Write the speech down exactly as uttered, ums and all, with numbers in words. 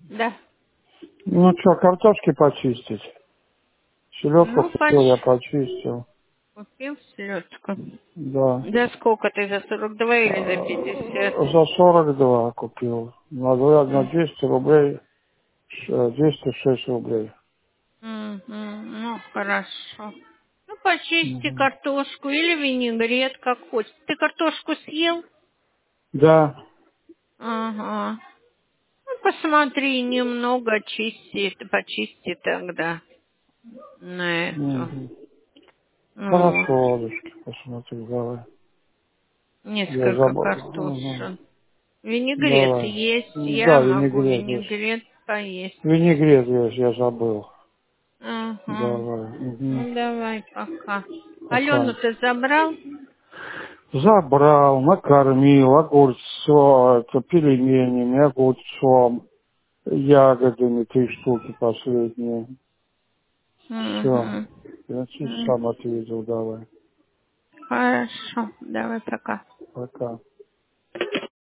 Да. Ну что, картошки почистить? Селедку Ну, купил, я почти почистил. купил селедку. Да. За сколько ты? За сорок два или за пятьдесят? А, За сорок два купил. На, два- на М. двести рублей, ш- двести шесть рублей. Мгм. Ну, хорошо. Ну, почисти Мгм. картошку или винегрет, как хочешь. Ты картошку съел? Да. Ага. Ну, посмотри, немного очисти, почисти тогда на эту. Мгм. Вот. Хорошо, Олечка, посмотри, давай. Я Несколько забыл. Мгм. картошин. Винегрет Давай. есть, я Да, могу винегрет есть. винегрет поесть. Винегрет есть, я забыл. Ага. Давай. Мгм. Ну, давай, пока. Алену Пока. ты забрал? Забрал, накормил огурцом, это пельменями, огурцом, ягодами, три штуки последние. Все. Угу. Я тебе сам ответил, давай. Хорошо, давай, пока. Пока.